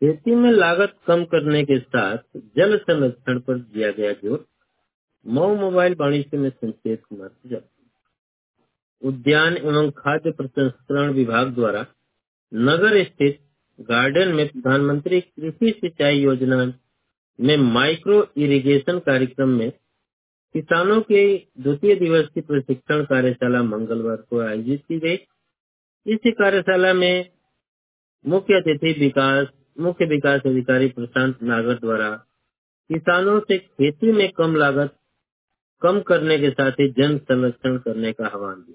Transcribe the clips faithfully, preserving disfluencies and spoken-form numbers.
खेती में लागत कम करने के साथ जल संरक्षण पर दिया गया जोर। मऊ मोबाइल वाणिज्य में संकेत कुमार सुझाव। उद्यान एवं खाद्य प्रसंस्करण विभाग द्वारा नगर स्थित गार्डन में प्रधानमंत्री कृषि सिंचाई योजना में माइक्रो इरिगेशन कार्यक्रम में किसानों के द्वितीय दिवस की प्रशिक्षण कार्यशाला मंगलवार को आयोजित की गई। इस कार्यशाला में मुख्य अतिथि विकास मुख्य विकास अधिकारी प्रशांत नागर द्वारा किसानों से खेती में कम लागत कम करने के साथ ही जन संरक्षण करने का आह्वान दिया।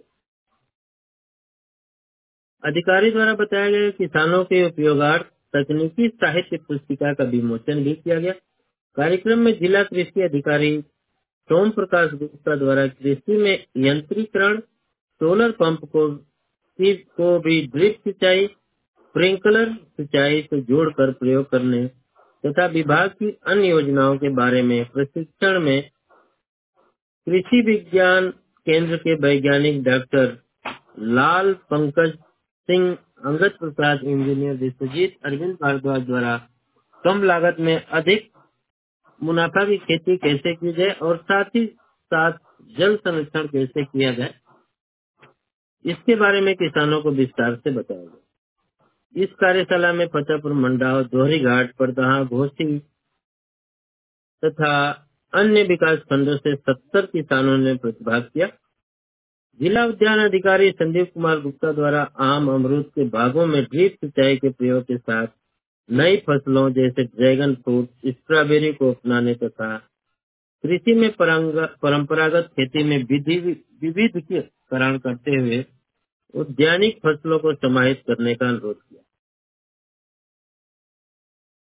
अधिकारी द्वारा बताया गया किसानों के उपयोगार्थ तकनीकी साहित्य पुस्तिका का विमोचन भी किया गया। कार्यक्रम में जिला कृषि अधिकारी सोम प्रकाश गुप्ता द्वारा कृषि में यंत्रीकरण, सोलर पंप को, को भी ड्रिप सिंचाई, स्प्रिंकलर सिंचाई से जोड़कर प्रयोग करने तथा विभाग की अन्य योजनाओं के बारे में प्रशिक्षण में कृषि विज्ञान केंद्र के वैज्ञानिक डॉक्टर लाल पंकज सिंह, अंगद प्रसाद इंजीनियर विश्वजीत अरविंद भारद्वाज द्वारा कम लागत में अधिक मुनाफा की खेती कैसे की जाए और साथ ही साथ जल संरक्षण कैसे किया जाए, इसके बारे में किसानों को विस्तार से बताया गया। इस कार्यशाला में फतेहपुर मंडाव, दोहरी घाट, परदहा, घोसी तथा अन्य विकास खंडों से सत्तर किसानों ने प्रतिभाग किया। जिला उद्यान अधिकारी संदीप कुमार गुप्ता द्वारा आम अमरूद के बागों में ड्रिप सिंचाई के प्रयोग के साथ नई फसलों जैसे ड्रैगन फ्रूट, स्ट्रॉबेरी को अपनाने तथा कृषि में परंपरागत खेती में विविधीकरण करते हुए उद्यानिक फसलों को समाहित करने का अनुरोध किया।